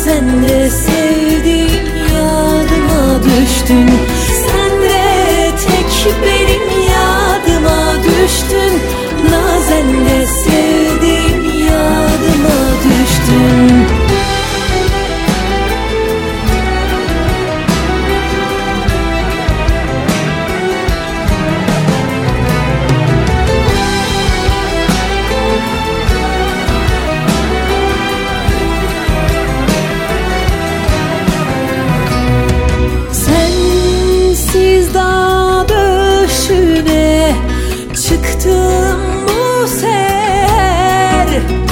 Nazen de sevdiğim yadıma düştün. Sen de tek benim yadıma düştün. Nazen de sevdiğim yadıma düştün. Çıktım bu seher,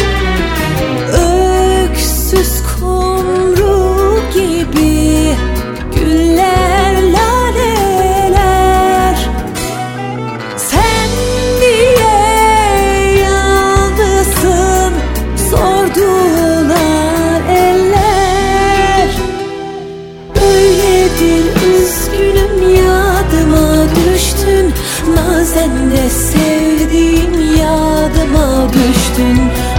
öksüz kumru gibi, güller laleler. Sen diye yalnızsın sordular eller. Öyledir üzgünüm yadıma düştün. Nazen de sevdiğim yadıma düştün.